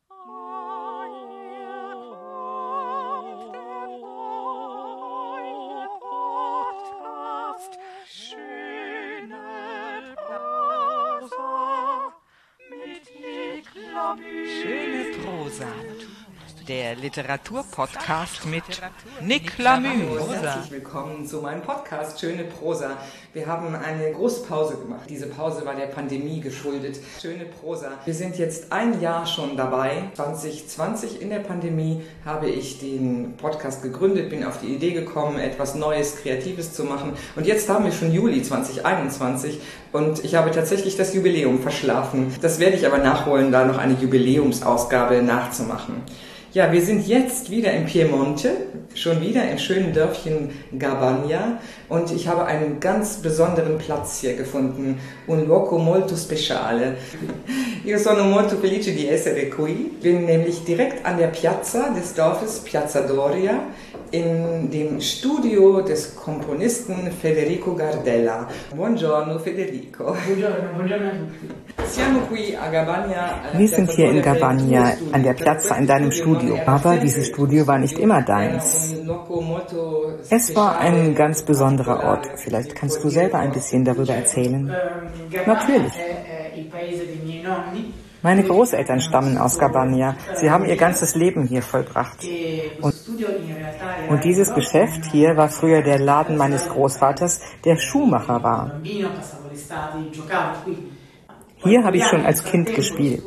Schöne Prosa. Der Literaturpodcast mit Nick Lamü. Herzlich willkommen zu meinem Podcast Schöne Prosa. Wir haben eine große Pause gemacht. Diese Pause war der Pandemie geschuldet. Schöne Prosa. Wir sind jetzt ein Jahr schon dabei. 2020 in der Pandemie habe ich den Podcast gegründet, bin auf die Idee gekommen, etwas Neues, Kreatives zu machen. Und jetzt haben wir schon Juli 2021 und ich habe tatsächlich das Jubiläum verschlafen. Das werde ich aber nachholen, da noch eine Jubiläumsausgabe nachzumachen. Ja, wir sind jetzt wieder in Piemonte, schon wieder im schönen Dörfchen Gabagna und ich habe einen ganz besonderen Platz hier gefunden, un luogo molto speciale. Io sono molto felice di essere qui, bin nämlich direkt an der Piazza des Dorfes, Piazza Doria, in dem Studio des Komponisten Federico Gardella. Buongiorno Federico. Buongiorno. Wir sind hier in Gabagna, an der Piazza in deinem Studio. Aber dieses Studio war nicht immer deins. Es war ein ganz besonderer Ort. Vielleicht kannst du selber ein bisschen darüber erzählen. Natürlich. Meine Großeltern stammen aus Gabagna. Sie haben ihr ganzes Leben hier vollbracht. Und dieses Geschäft hier war früher der Laden meines Großvaters, der Schuhmacher war. Hier habe ich schon als Kind gespielt.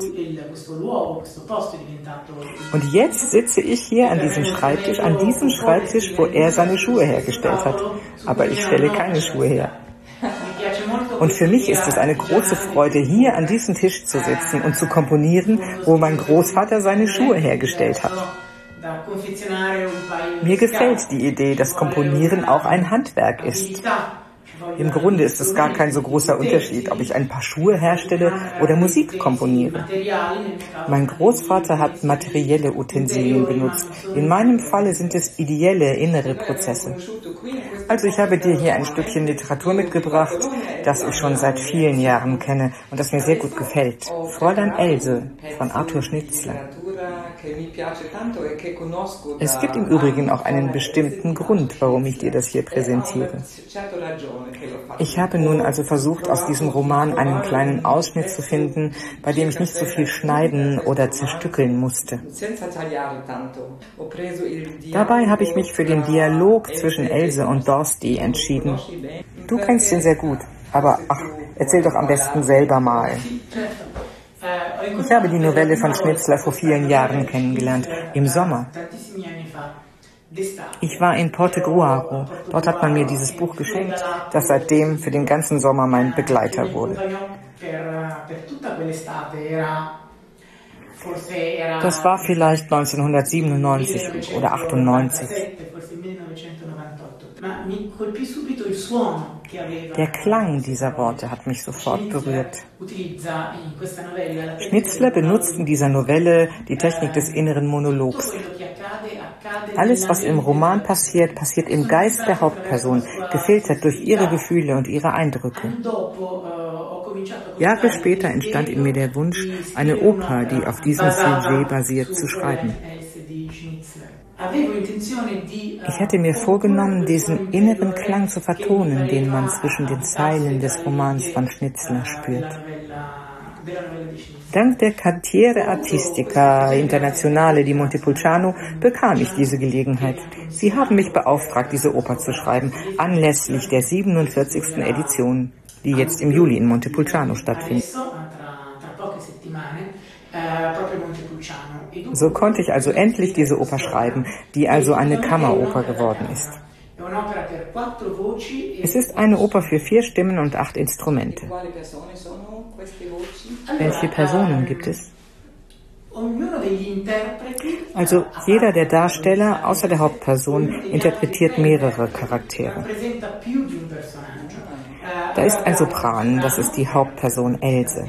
Und jetzt sitze ich hier an diesem Schreibtisch, wo er seine Schuhe hergestellt hat. Aber ich stelle keine Schuhe her. Und für mich ist es eine große Freude, hier an diesem Tisch zu sitzen und zu komponieren, wo mein Großvater seine Schuhe hergestellt hat. Mir gefällt die Idee, dass Komponieren auch ein Handwerk ist. Im Grunde ist es gar kein so großer Unterschied, ob ich ein paar Schuhe herstelle oder Musik komponiere. Mein Großvater hat materielle Utensilien benutzt. In meinem Falle sind es ideelle innere Prozesse. Also ich habe dir hier ein Stückchen Literatur mitgebracht, das ich schon seit vielen Jahren kenne und das mir sehr gut gefällt. Fräulein Else von Arthur Schnitzler. Es gibt im Übrigen auch einen bestimmten Grund, warum ich dir das hier präsentiere. Ich habe nun also versucht, aus diesem Roman einen kleinen Ausschnitt zu finden, bei dem ich nicht so viel schneiden oder zerstückeln musste. Dabei habe ich mich für den Dialog zwischen Else und Dorsti entschieden. Du kennst ihn sehr gut, aber erzähl doch am besten selber mal. Ich habe die Novelle von Schnitzler vor vielen Jahren kennengelernt, im Sommer. Ich war in Portogruaro. Dort hat man mir dieses Buch geschenkt, das seitdem für den ganzen Sommer mein Begleiter wurde. Das war vielleicht 1997 oder 98. Der Klang dieser Worte hat mich sofort berührt. Schnitzler benutzt in dieser Novelle die Technik des inneren Monologs. Alles, was im Roman passiert, passiert im Geist der Hauptperson, gefiltert durch ihre Gefühle und ihre Eindrücke. Jahre später entstand in mir der Wunsch, eine Oper, die auf diesem Sujet basiert, zu schreiben. Ich hatte mir vorgenommen, diesen inneren Klang zu vertonen, den man zwischen den Zeilen des Romans von Schnitzler spürt. Dank der Cantiere Artistica Internazionale di Montepulciano bekam ich diese Gelegenheit. Sie haben mich beauftragt, diese Oper zu schreiben, anlässlich der 47. Edition, die jetzt im Juli in Montepulciano stattfindet. So konnte ich also endlich diese Oper schreiben, die also eine Kammeroper geworden ist. Es ist eine Oper für 4 Stimmen und 8 Instrumente. Welche Personen gibt es? Also jeder der Darsteller, außer der Hauptperson, interpretiert mehrere Charaktere. Da ist ein Sopran, das ist die Hauptperson Else.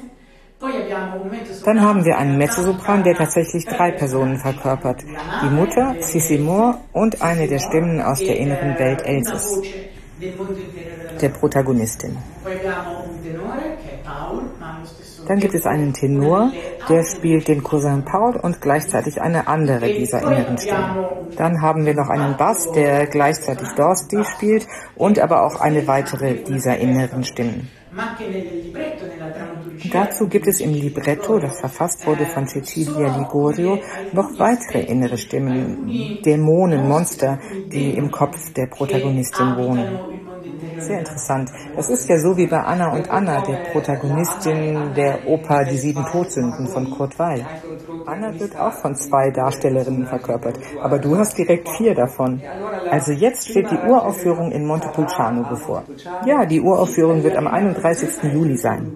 Dann haben wir einen Mezzosopran, der tatsächlich 3 Personen verkörpert. Die Mutter, Sissimor und eine der Stimmen aus der inneren Welt Elses, der Protagonistin. Dann gibt es einen Tenor, der spielt den Cousin Paul und gleichzeitig eine andere dieser inneren Stimmen. Dann haben wir noch einen Bass, der gleichzeitig Dorsey spielt und aber auch eine weitere dieser inneren Stimmen. Dazu gibt es im Libretto, das verfasst wurde von Cecilia Ligorio, noch weitere innere Stimmen, Dämonen, Monster, die im Kopf der Protagonistin wohnen. Sehr interessant. Das ist ja so wie bei Anna und Anna, der Protagonistin der Oper Die 7 Todsünden von Kurt Weill. Anna wird auch von 2 Darstellerinnen verkörpert, aber du hast direkt 4 davon. Also jetzt steht die Uraufführung in Montepulciano bevor. Ja, die Uraufführung wird am 31. Juli sein.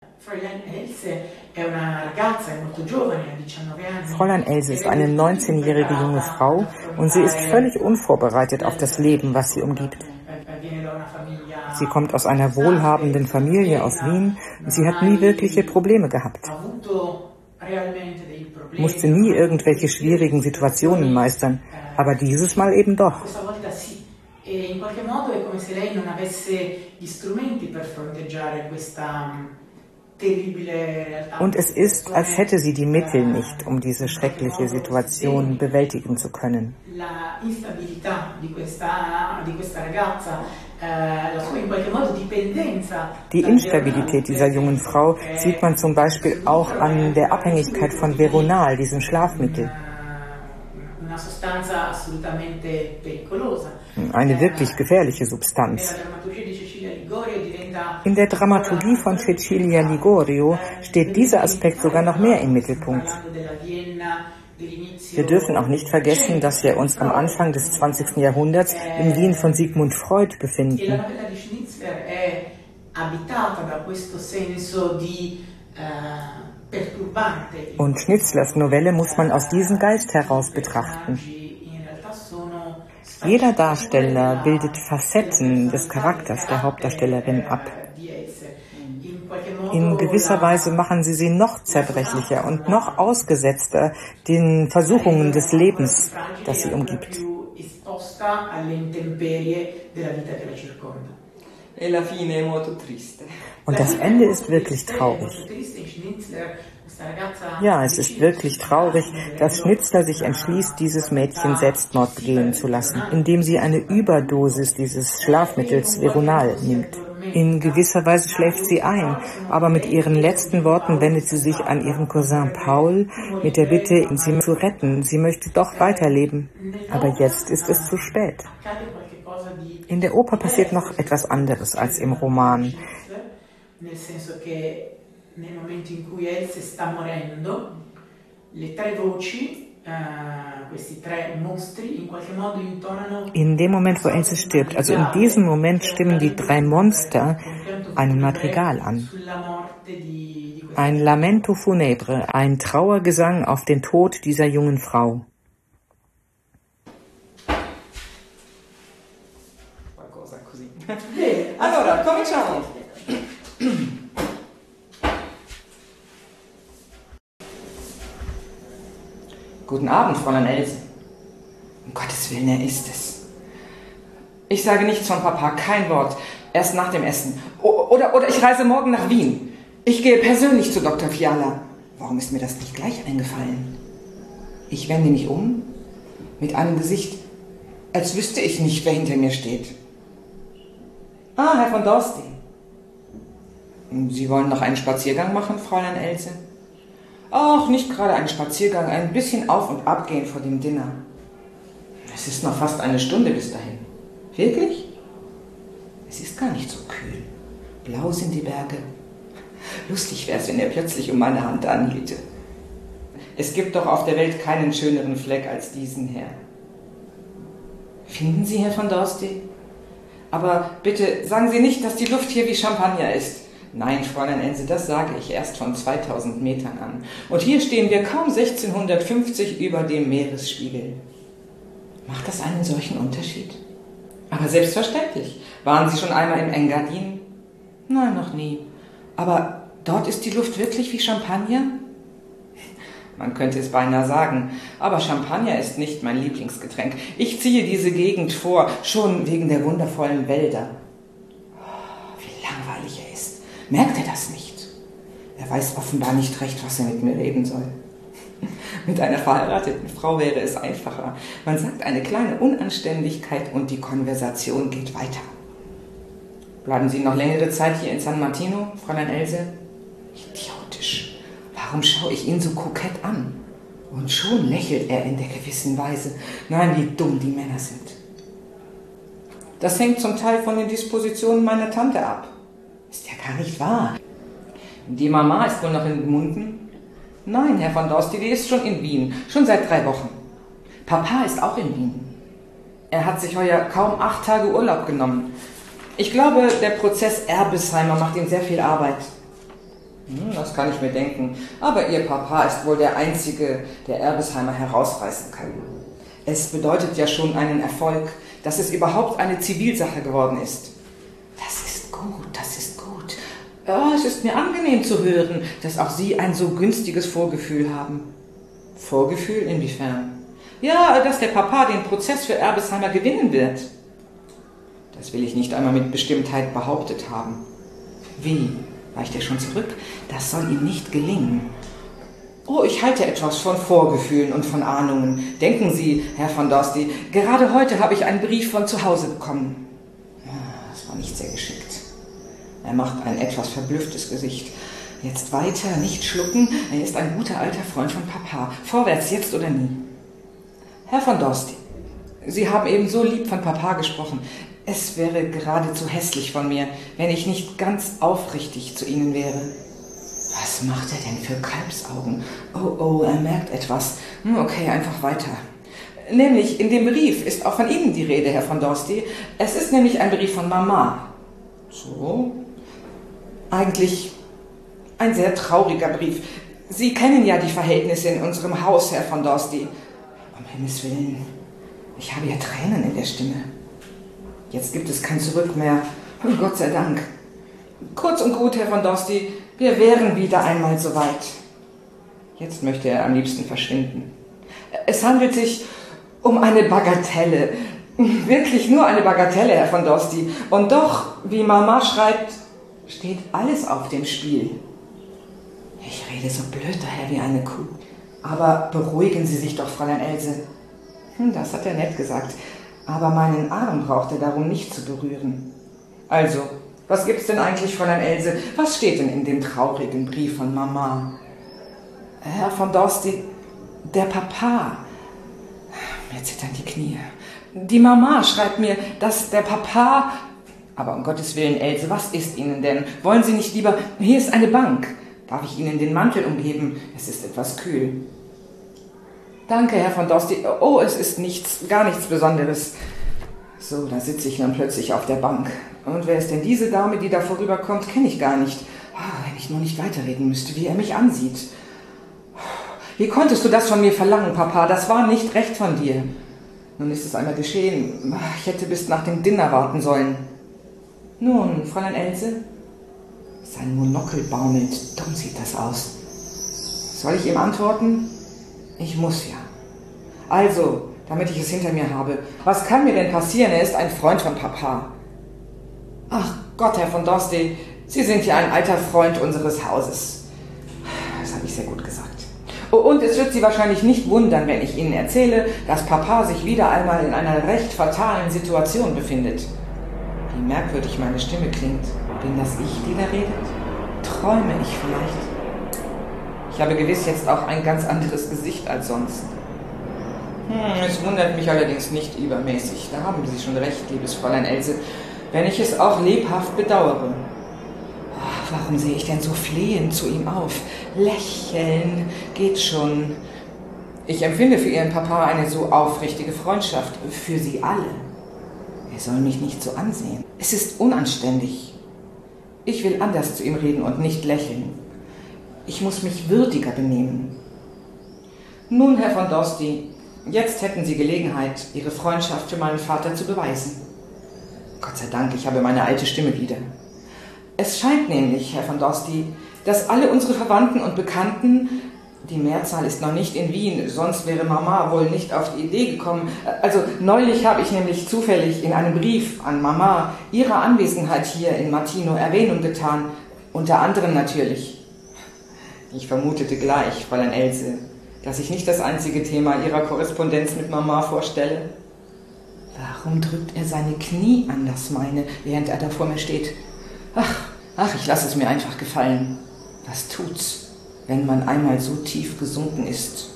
Fräulein Else ist eine 19-jährige junge Frau und sie ist völlig unvorbereitet auf das Leben, was sie umgibt. Sie kommt aus einer wohlhabenden Familie aus Wien und sie hat nie wirkliche Probleme gehabt. Musste nie irgendwelche schwierigen Situationen meistern, aber dieses Mal eben doch. Und es ist, als hätte sie die Mittel nicht, um diese schreckliche Situation bewältigen zu können. Die Instabilität dieser jungen Frau sieht man zum Beispiel auch an der Abhängigkeit von Veronal, diesem Schlafmittel. Eine wirklich gefährliche Substanz. In der Dramaturgie von Cecilia Ligorio steht dieser Aspekt sogar noch mehr im Mittelpunkt. Wir dürfen auch nicht vergessen, dass wir uns am Anfang des 20. Jahrhunderts in Wien von Sigmund Freud befinden. Und Schnitzlers Novelle muss man aus diesem Geist heraus betrachten. Jeder Darsteller bildet Facetten des Charakters der Hauptdarstellerin ab. In gewisser Weise machen sie noch zerbrechlicher und noch ausgesetzter den Versuchungen des Lebens, das sie umgibt. Und das Ende ist wirklich traurig. Ja, es ist wirklich traurig, dass Schnitzler sich entschließt, dieses Mädchen Selbstmord begehen zu lassen, indem sie eine Überdosis dieses Schlafmittels Veronal nimmt. In gewisser Weise schläft sie ein, aber mit ihren letzten Worten wendet sie sich an ihren Cousin Paul mit der Bitte, ihn zu retten. Sie möchte doch weiterleben, aber jetzt ist es zu spät. In der Oper passiert noch etwas anderes als im Roman. Nel momento in cui Else sta morendo, le 3 voci, questi 3 mostri, in qualche modo intonano. In dem Moment, wo Else stirbt, also in diesem Moment stimmen die 3 Monster einen Madrigal an. Ein Lamento funebre, ein Trauergesang auf den Tod dieser jungen Frau. Allora, cominciamo. Guten Abend, Fräulein Else. Um Gottes Willen, er ist es. Ich sage nichts von Papa, kein Wort. Erst nach dem Essen. Oder ich reise morgen nach Wien. Ich gehe persönlich zu Dr. Fiala. Warum ist mir das nicht gleich eingefallen? Ich wende mich um, mit einem Gesicht, als wüsste ich nicht, wer hinter mir steht. Ah, Herr von Dorsey. Sie wollen noch einen Spaziergang machen, Fräulein Else? Ach, nicht gerade einen Spaziergang, ein bisschen auf und ab gehen vor dem Dinner. Es ist noch fast eine Stunde bis dahin. Wirklich? Es ist gar nicht so kühl. Blau sind die Berge. Lustig wär's, wenn er plötzlich um meine Hand anhielte. Es gibt doch auf der Welt keinen schöneren Fleck als diesen Herr. Finden Sie, Herr von Dorsey? Aber bitte sagen Sie nicht, dass die Luft hier wie Champagner ist. Nein, Fräulein Else, das sage ich erst von 2000 Metern an. Und hier stehen wir kaum 1650 über dem Meeresspiegel. Macht das einen solchen Unterschied? Aber selbstverständlich. Waren Sie schon einmal im Engadin? Nein, noch nie. Aber dort ist die Luft wirklich wie Champagner? Man könnte es beinahe sagen, aber Champagner ist nicht mein Lieblingsgetränk. Ich ziehe diese Gegend vor, schon wegen der wundervollen Wälder. Wie langweilig er ist. Merkt er das nicht? Er weiß offenbar nicht recht, was er mit mir reden soll. Mit einer verheirateten Frau wäre es einfacher. Man sagt eine kleine Unanständigkeit und die Konversation geht weiter. Bleiben Sie noch längere Zeit hier in San Martino, Fräulein Else? Idiotisch. Warum schaue ich ihn so kokett an? Und schon lächelt er in der gewissen Weise. Nein, wie dumm die Männer sind. Das hängt zum Teil von den Dispositionen meiner Tante ab. Ist ja gar nicht wahr. Die Mama ist wohl noch in Gmunden? Nein, Herr von Dorsti, die ist schon in Wien, schon seit 3 Wochen. Papa ist auch in Wien. Er hat sich heuer kaum 8 Tage Urlaub genommen. Ich glaube, der Prozess Erbesheimer macht ihm sehr viel Arbeit. Das kann ich mir denken. Aber Ihr Papa ist wohl der Einzige, der Erbesheimer herausreißen kann. Es bedeutet ja schon einen Erfolg, dass es überhaupt eine Zivilsache geworden ist. Das ist gut, das ist gut. Ja, es ist mir angenehm zu hören, dass auch Sie ein so günstiges Vorgefühl haben. Vorgefühl inwiefern? Ja, dass der Papa den Prozess für Erbesheimer gewinnen wird. Das will ich nicht einmal mit Bestimmtheit behauptet haben. Wie? Weicht er schon zurück? Das soll ihm nicht gelingen. Oh, ich halte etwas von Vorgefühlen und von Ahnungen. Denken Sie, Herr von Dorsti, gerade heute habe ich einen Brief von zu Hause bekommen. Das war nicht sehr geschickt. Er macht ein etwas verblüfftes Gesicht. Jetzt weiter, nicht schlucken. Er ist ein guter alter Freund von Papa. Vorwärts, jetzt oder nie. Herr von Dorsti, Sie haben eben so lieb von Papa gesprochen. Es wäre geradezu hässlich von mir, wenn ich nicht ganz aufrichtig zu Ihnen wäre. Was macht er denn für Kalbsaugen? Oh, er merkt etwas. Okay, einfach weiter. Nämlich, in dem Brief ist auch von Ihnen die Rede, Herr von Dorsti. Es ist nämlich ein Brief von Mama. So? Eigentlich ein sehr trauriger Brief. Sie kennen ja die Verhältnisse in unserem Haus, Herr von Dorsti. Um Himmels Willen, ich habe ja Tränen in der Stimme. Jetzt gibt es kein Zurück mehr. Gott sei Dank. Kurz und gut, Herr von Dorsti, wir wären wieder einmal so weit. Jetzt möchte er am liebsten verschwinden. Es handelt sich um eine Bagatelle. Wirklich nur eine Bagatelle, Herr von Dorsti. Und doch, wie Mama schreibt, steht alles auf dem Spiel. Ich rede so blöd daher wie eine Kuh. Aber beruhigen Sie sich doch, Fräulein Else. Das hat er nett gesagt. Aber meinen Arm braucht er darum nicht zu berühren. Also, was gibt's denn eigentlich, Fräulein Else? Was steht denn in dem traurigen Brief von Mama? Herr von Dorsti, der Papa. Mir zittern die Knie. Die Mama schreibt mir, dass der Papa... Aber um Gottes Willen, Else, was ist Ihnen denn? Wollen Sie nicht lieber... Hier ist eine Bank. Darf ich Ihnen den Mantel umgeben? Es ist etwas kühl. Danke, Herr von Dorsti. Oh, es ist nichts, gar nichts Besonderes. So, da sitze ich dann plötzlich auf der Bank. Und wer ist denn diese Dame, die da vorüberkommt? Kenne ich gar nicht. Wenn ich nur nicht weiterreden müsste, wie er mich ansieht. Wie konntest du das von mir verlangen, Papa? Das war nicht recht von dir. Nun ist es einmal geschehen. Ich hätte bis nach dem Dinner warten sollen. Nun, Fräulein Else? Sein Monokel baumelt. Dumm sieht das aus. Soll ich ihm antworten? Ich muss ja. Also, damit ich es hinter mir habe. Was kann mir denn passieren? Er ist ein Freund von Papa. Ach Gott, Herr von Dorsti, Sie sind ja ein alter Freund unseres Hauses. Das habe ich sehr gut gesagt. Und es wird Sie wahrscheinlich nicht wundern, wenn ich Ihnen erzähle, dass Papa sich wieder einmal in einer recht fatalen Situation befindet. Wie merkwürdig meine Stimme klingt. Bin das ich, die da redet? Träume ich vielleicht? Ich habe gewiss jetzt auch ein ganz anderes Gesicht als sonst. Es wundert mich allerdings nicht übermäßig. Da haben Sie schon recht, liebes Fräulein Else, wenn ich es auch lebhaft bedauere. Warum sehe ich denn so flehend zu ihm auf? Lächeln geht schon. Ich empfinde für Ihren Papa eine so aufrichtige Freundschaft. Für Sie alle. Er soll mich nicht so ansehen. Es ist unanständig. Ich will anders zu ihm reden und nicht lächeln. Ich muss mich würdiger benehmen. Nun, Herr von Dorsti, jetzt hätten Sie Gelegenheit, Ihre Freundschaft für meinen Vater zu beweisen. Gott sei Dank, ich habe meine alte Stimme wieder. Es scheint nämlich, Herr von Dorsti, dass alle unsere Verwandten und Bekannten, die Mehrzahl ist noch nicht in Wien, sonst wäre Mama wohl nicht auf die Idee gekommen. Also neulich habe ich nämlich zufällig in einem Brief an Mama ihrer Anwesenheit hier in Martino Erwähnung getan, unter anderem natürlich. Ich vermutete gleich, Fräulein Else, dass ich nicht das einzige Thema Ihrer Korrespondenz mit Mama vorstelle. Warum drückt er seine Knie an das meine, während er da vor mir steht? Ach, ich lasse es mir einfach gefallen. Was tut's, wenn man einmal so tief gesunken ist?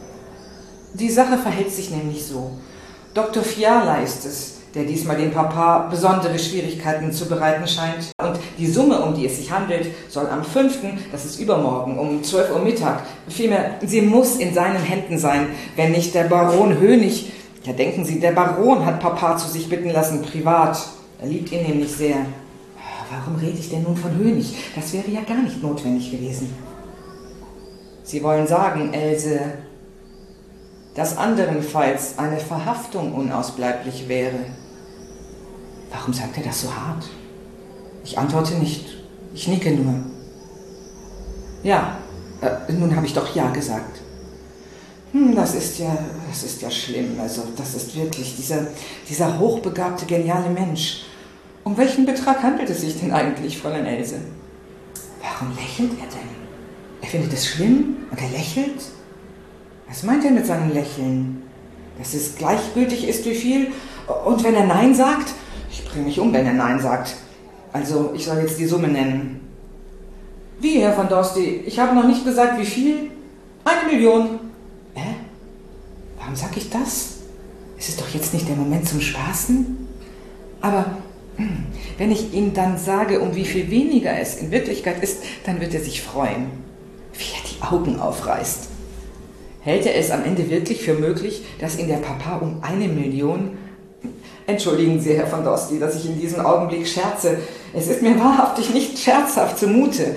Die Sache verhält sich nämlich so. Dr. Fiala ist es, der diesmal dem Papa besondere Schwierigkeiten zu bereiten scheint. Und die Summe, um die es sich handelt, soll am 5., das ist übermorgen, um 12 Uhr Mittag, vielmehr, sie muss in seinen Händen sein, wenn nicht der Baron Hönig. Ja, denken Sie, der Baron hat Papa zu sich bitten lassen, privat. Er liebt ihn nämlich sehr. Warum rede ich denn nun von Hönig? Das wäre ja gar nicht notwendig gewesen. Sie wollen sagen, Else, dass anderenfalls eine Verhaftung unausbleiblich wäre. Warum sagt er das so hart? Ich antworte nicht. Ich nicke nur. Ja, nun habe ich doch ja gesagt. Das ist ja schlimm. Also, das ist wirklich dieser hochbegabte, geniale Mensch. Um welchen Betrag handelt es sich denn eigentlich, Fräulein Else? Warum lächelt er denn? Er findet es schlimm und er lächelt? Was meint er mit seinem Lächeln? Dass es gleichgültig ist, wie viel? Und wenn er Nein sagt? Ich bringe mich um, wenn er Nein sagt. Also, ich soll jetzt die Summe nennen. Wie, Herr von Dorsti? Ich habe noch nicht gesagt, wie viel? 1 Million. Warum sag ich das? Es ist doch jetzt nicht der Moment zum Spaßen. Aber wenn ich ihm dann sage, um wie viel weniger es in Wirklichkeit ist, dann wird er sich freuen. Wie er die Augen aufreißt. Hält er es am Ende wirklich für möglich, dass ihn der Papa um 1 Million... Entschuldigen Sie, Herr von Dorsti, dass ich in diesem Augenblick scherze. Es ist mir wahrhaftig nicht scherzhaft zumute.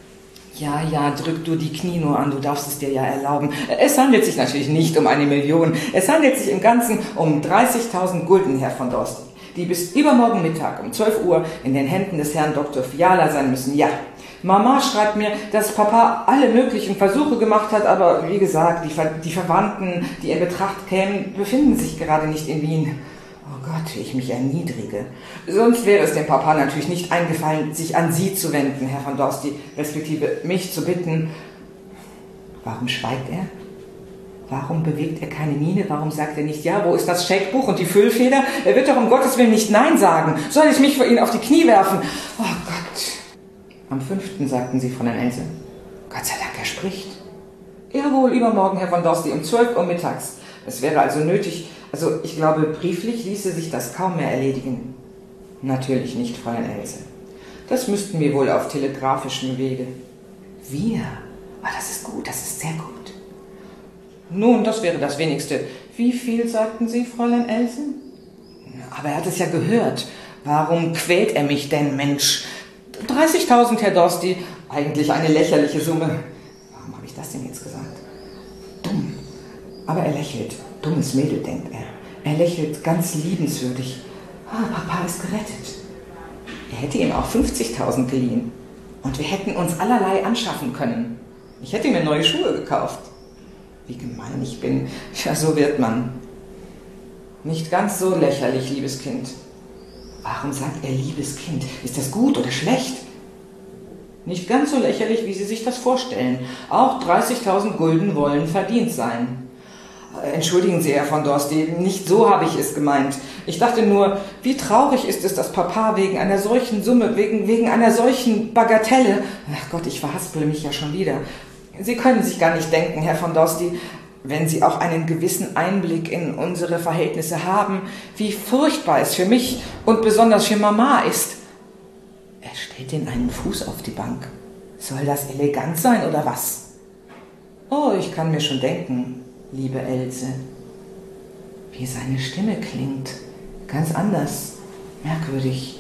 Ja, drück du die Knie nur an, du darfst es dir ja erlauben. Es handelt sich natürlich nicht um 1 Million. Es handelt sich im Ganzen um 30.000 Gulden, Herr von Dorsti, die bis übermorgen Mittag um 12 Uhr in den Händen des Herrn Dr. Fiala sein müssen. Ja, Mama schreibt mir, dass Papa alle möglichen Versuche gemacht hat, aber wie gesagt, die Verwandten, die in Betracht kämen, befinden sich gerade nicht in Wien. Oh Gott, wie ich mich erniedrige. Sonst wäre es dem Papa natürlich nicht eingefallen, sich an Sie zu wenden, Herr von Dorsti, respektive mich zu bitten. Warum schweigt er? Warum bewegt er keine Miene? Warum sagt er nicht, ja, wo ist das Scheckbuch und die Füllfeder? Er wird doch um Gottes Willen nicht Nein sagen. Soll ich mich vor ihn auf die Knie werfen? Oh Gott. Am 5. sagten Sie, Fräulein Else. Gott sei Dank, er spricht. Jawohl, übermorgen, Herr von Dorsti, um 12 Uhr mittags. Es wäre also nötig, ich glaube, brieflich ließe sich das kaum mehr erledigen. Natürlich nicht, Fräulein Else. Das müssten wir wohl auf telegrafischem Wege. Wir? Das ist gut, das ist sehr gut. Nun, das wäre das Wenigste. Wie viel, sagten Sie, Fräulein Else? Aber er hat es ja gehört. Warum quält er mich denn, Mensch? 30.000, Herr Dorsti. Eigentlich eine lächerliche Summe. Warum habe ich das denn jetzt gesagt? Dumm. Aber er lächelt. Dummes Mädel, denkt er. Er lächelt ganz liebenswürdig. Papa ist gerettet. Er hätte ihm auch 50.000 geliehen. Und wir hätten uns allerlei anschaffen können. Ich hätte mir neue Schuhe gekauft. Wie gemein ich bin. Ja, so wird man. Nicht ganz so lächerlich, liebes Kind. Warum sagt er liebes Kind? Ist das gut oder schlecht? Nicht ganz so lächerlich, wie Sie sich das vorstellen. Auch 30.000 Gulden wollen verdient sein. Entschuldigen Sie, Herr von Dorsti, nicht so habe ich es gemeint. Ich dachte nur, wie traurig ist es, dass Papa wegen einer solchen Summe, wegen einer solchen Bagatelle... Ach Gott, ich verhaspele mich ja schon wieder. Sie können sich gar nicht denken, Herr von Dorsti, wenn Sie auch einen gewissen Einblick in unsere Verhältnisse haben, wie furchtbar es für mich und besonders für Mama ist. Er stellt den einen Fuß auf die Bank. Soll das elegant sein oder was? Oh, ich kann mir schon denken, liebe Else, wie seine Stimme klingt. Ganz anders, merkwürdig.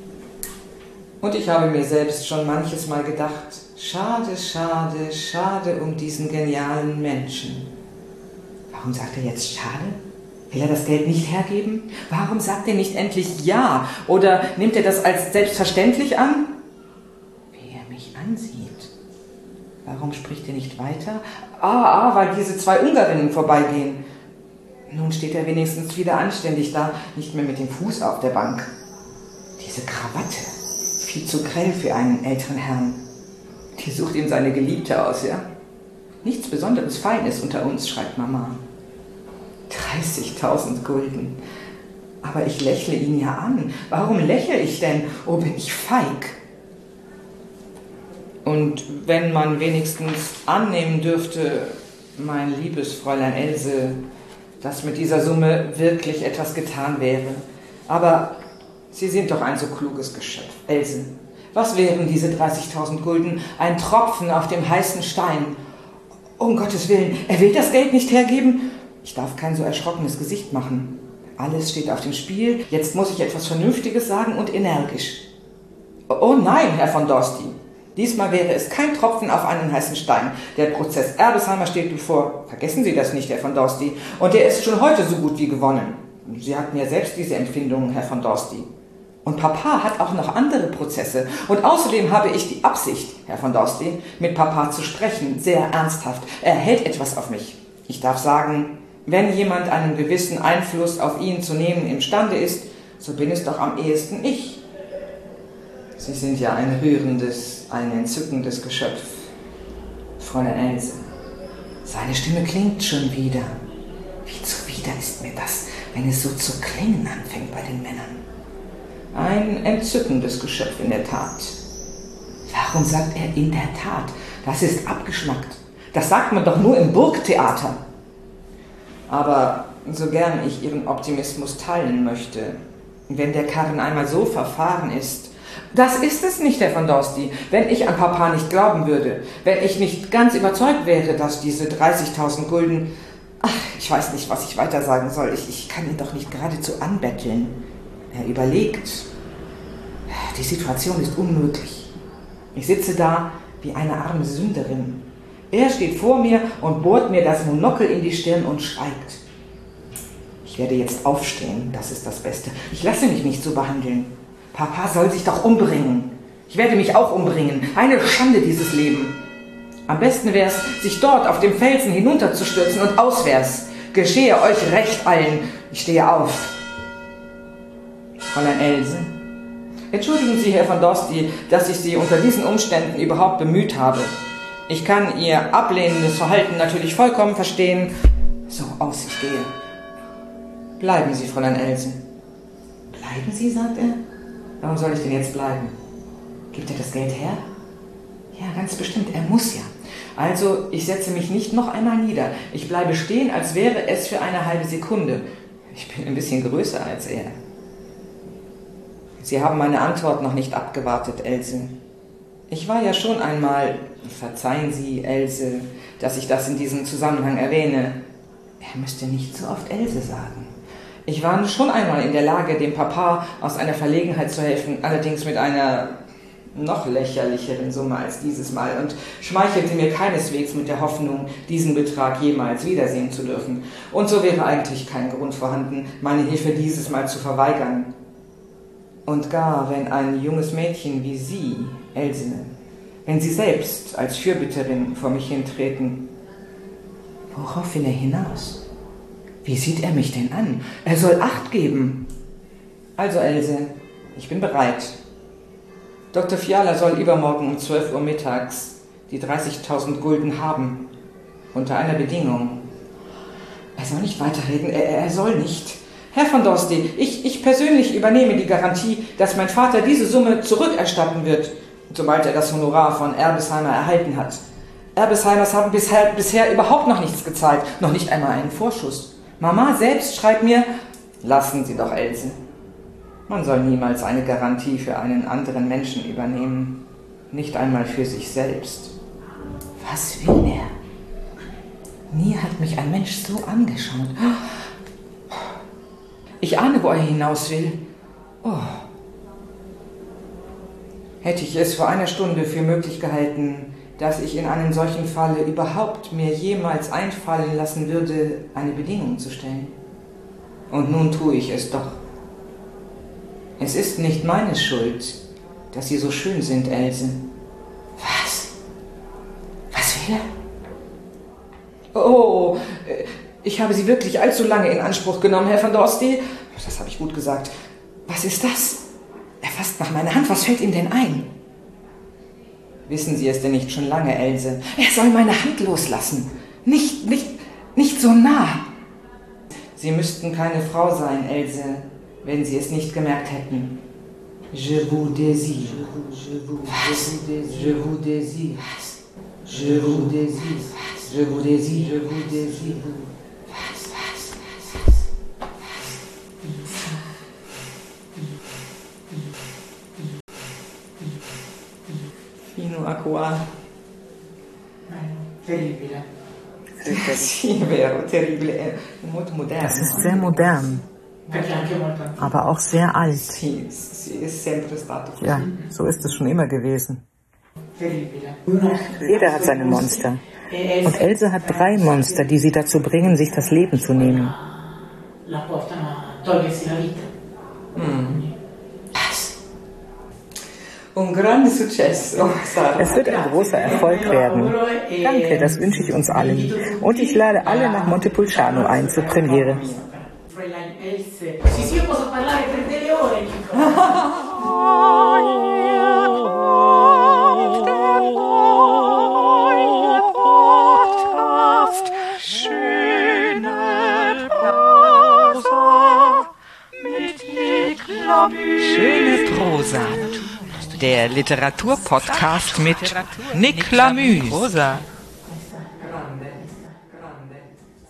Und ich habe mir selbst schon manches Mal gedacht, schade, schade, schade um diesen genialen Menschen. Warum sagt er jetzt schade? Will er das Geld nicht hergeben? Warum sagt er nicht endlich ja? Oder nimmt er das als selbstverständlich an? Wie er mich ansieht. Warum spricht er nicht weiter? Weil diese 2 Ungarinnen vorbeigehen. Nun steht er wenigstens wieder anständig da, nicht mehr mit dem Fuß auf der Bank. Diese Krawatte, viel zu grell für einen älteren Herrn. Die sucht ihm seine Geliebte aus, ja? Nichts Besonderes Feines unter uns, schreibt Mama. 30.000 Gulden. Aber ich lächle ihn ja an. Warum lächle ich denn? Oh, bin ich feig. Und wenn man wenigstens annehmen dürfte, mein liebes Fräulein Else, dass mit dieser Summe wirklich etwas getan wäre. Aber Sie sind doch ein so kluges Geschöpf, Else. Was wären diese 30.000 Gulden? Ein Tropfen auf dem heißen Stein. Um Gottes Willen, er will das Geld nicht hergeben? Ich darf kein so erschrockenes Gesicht machen. Alles steht auf dem Spiel. Jetzt muss ich etwas Vernünftiges sagen und energisch. Oh nein, Herr von Dorsty. Diesmal wäre es kein Tropfen auf einen heißen Stein. Der Prozess Erbesheimer steht bevor. Vergessen Sie das nicht, Herr von Dorsty. Und der ist schon heute so gut wie gewonnen. Sie hatten ja selbst diese Empfindungen, Herr von Dorsty. Und Papa hat auch noch andere Prozesse. Und außerdem habe ich die Absicht, Herr von Dorsty, mit Papa zu sprechen, sehr ernsthaft. Er hält etwas auf mich. Ich darf sagen, wenn jemand einen gewissen Einfluss auf ihn zu nehmen imstande ist, so bin es doch am ehesten ich. Sie sind ja ein rührendes, ein entzückendes Geschöpf, Fräulein Else. Seine Stimme klingt schon wieder. Wie zuwider ist mir das, wenn es so zu klingen anfängt bei den Männern. Ein entzückendes Geschöpf in der Tat. Warum sagt er in der Tat? Das ist abgeschmackt. Das sagt man doch nur im Burgtheater. Aber so gern ich Ihren Optimismus teilen möchte, wenn der Karren einmal so verfahren ist, das ist es nicht, Herr von Dorsty. Wenn ich an Papa nicht glauben würde, wenn ich nicht ganz überzeugt wäre, dass diese 30.000 Gulden... Ach, ich weiß nicht, was ich weiter sagen soll. Ich kann ihn doch nicht geradezu anbetteln. Er überlegt. Die Situation ist unmöglich. Ich sitze da wie eine arme Sünderin. Er steht vor mir und bohrt mir das Monokel in die Stirn und schweigt. Ich werde jetzt aufstehen, das ist das Beste. Ich lasse mich nicht so behandeln. Papa soll sich doch umbringen. Ich werde mich auch umbringen. Eine Schande, dieses Leben. Am besten wär's, sich dort auf dem Felsen hinunterzustürzen und auswärts. Geschehe euch recht allen. Ich stehe auf. Fräulein Else, entschuldigen Sie, Herr von Dorsty, dass ich Sie unter diesen Umständen überhaupt bemüht habe. Ich kann Ihr ablehnendes Verhalten natürlich vollkommen verstehen. So, aus, ich gehe. Bleiben Sie, Fräulein Else. Bleiben Sie, sagt er. Warum soll ich denn jetzt bleiben? Gibt er das Geld her? Ja, ganz bestimmt, er muss ja. Also, ich setze mich nicht noch einmal nieder. Ich bleibe stehen, als wäre es für eine halbe Sekunde. Ich bin ein bisschen größer als er. Sie haben meine Antwort noch nicht abgewartet, Else. Ich war ja schon einmal, verzeihen Sie, Else, dass ich das in diesem Zusammenhang erwähne. Er müsste nicht so oft Else sagen. Ich war schon einmal in der Lage, dem Papa aus einer Verlegenheit zu helfen, allerdings mit einer noch lächerlicheren Summe als dieses Mal und schmeichelte mir keineswegs mit der Hoffnung, diesen Betrag jemals wiedersehen zu dürfen. Und so wäre eigentlich kein Grund vorhanden, meine Hilfe dieses Mal zu verweigern. Und gar wenn ein junges Mädchen wie Sie, Else, wenn Sie selbst als Fürbitterin vor mich hintreten, worauf will er hinaus? Wie sieht er mich denn an? Er soll Acht geben. Also, Else, ich bin bereit. Dr. Fiala soll übermorgen um 12 Uhr mittags die 30.000 Gulden haben. Unter einer Bedingung. Er soll nicht weiterreden, er soll nicht. Herr von Dorsty, ich persönlich übernehme die Garantie, dass mein Vater diese Summe zurückerstatten wird, sobald er das Honorar von Erbesheimer erhalten hat. Erbesheimers haben bisher überhaupt noch nichts gezahlt, noch nicht einmal einen Vorschuss. Mama selbst schreibt mir, lassen Sie doch, Else. Man soll niemals eine Garantie für einen anderen Menschen übernehmen, nicht einmal für sich selbst. Was will er? Nie hat mich ein Mensch so angeschaut. Ich ahne, wo er hinaus will. Oh. Hätte ich es vor einer Stunde für möglich gehalten, dass ich in einem solchen Falle überhaupt mir jemals einfallen lassen würde, eine Bedingung zu stellen. Und nun tue ich es doch. Es ist nicht meine Schuld, dass Sie so schön sind, Else. Was? Was will er? Oh, ich habe Sie wirklich allzu lange in Anspruch genommen, Herr von Dorsty. Das habe ich gut gesagt. Was ist das? Er fasst nach meiner Hand. Was fällt ihm denn ein? Wissen Sie es denn nicht schon lange, Else? Er soll meine Hand loslassen. Nicht so nah. Sie müssten keine Frau sein, Else, wenn Sie es nicht gemerkt hätten. Je vous désire. Je vous désire. Je vous désire. Je vous désire. Je vous désire. Fino a qua. Terribile. Sì, vero, terribile. Molto moderno. Das ist sehr modern, aber auch sehr alt. Sì, sì, è sempre stato così. Ja, so ist es schon immer gewesen. Terribile. Jeder hat seine Monster. Und Else hat 3 Monster, die sie dazu bringen, sich das Leben zu nehmen. La portano a togliersi la vita. Un grande successo, Sara. Es wird ein großer Erfolg werden. Danke, das wünsche ich uns allen. Und ich lade alle nach Montepulciano ein zur Premiere. Fräulein Else. Sì, io posso parlare per delle ore, Schöne Prosa. Der Literaturpodcast mit Nick Lamüs.